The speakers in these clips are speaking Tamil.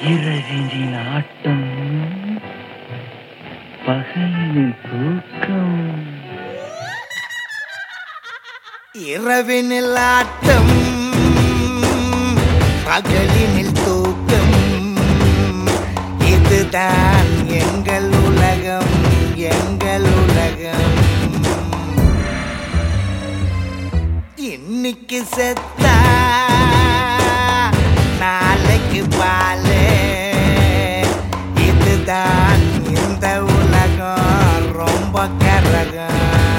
இரவினின் ஆட்டம், பகலின் தூக்கம். இரவினில் ஆட்டம், பகலினில் தூக்கம். இதுதான் எங்கள் உலகம், எங்கள் உலகம். இன்னைக்கு செத்தா நாளைக்கு பாலே. இதுதான் இந்த உலகம், ரொம்ப கரகம்.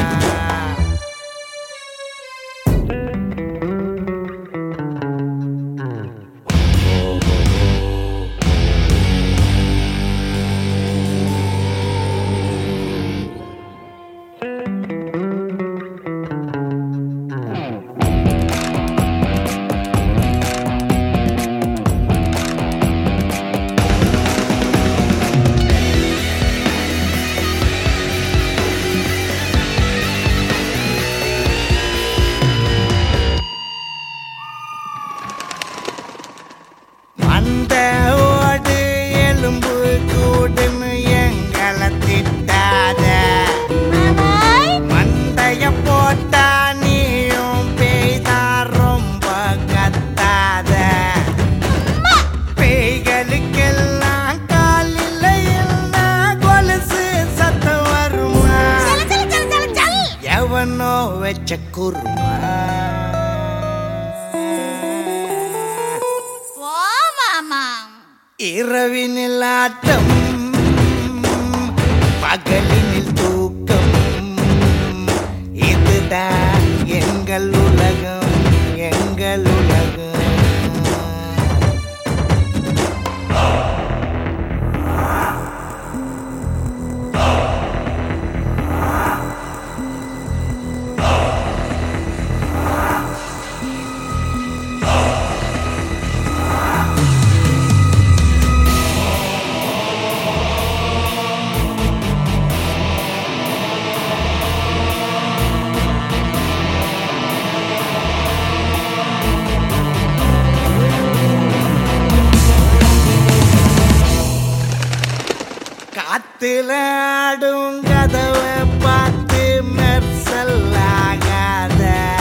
அந்த ஓடு எலும்பு கூடுன்னு எங்களை திட்டாத. மண்டைய போட்டா நீயும் பேய்தான், ரொம்ப கத்தாத. பேய்களுக்கெல்லாம் காலில் இல்லா கொலுசு சத்தம் வருமா? எவனோ வச்ச குருமா? இரவினில் ஆட்டம், பகலினில் தூக்கம். இதுதான் எங்கள் உலகம், எங்கள் உலகம். காத்துல ஆடும் கதவை பார்த்து மெர்சல்லாகாத.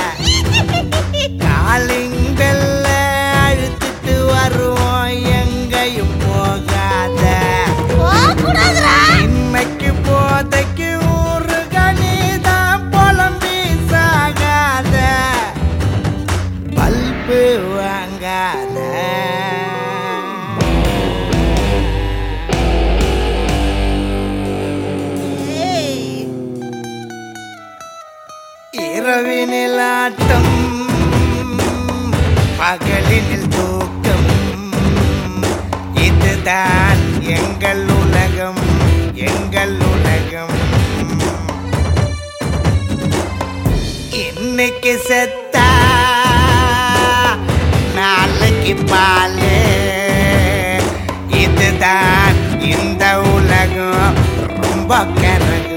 காலிங்கல்ல அழுத்திட்டு வருவோம், எங்கேயும் போகாத. இன்னைக்கு போதைக்கு ஊரு கணிதான், புலம்பி சாகாத. பல்பு வாங்காத. இரவினில் ஆட்டம், பகலினில் தூக்கம். இதுதான் எங்கள் உலகம், எங்கள் உலகம். இன்னைக்கு செத்தா நாளைக்கு பாலே. இதுதான் இந்த உலகம், ரொம்ப கரகம்.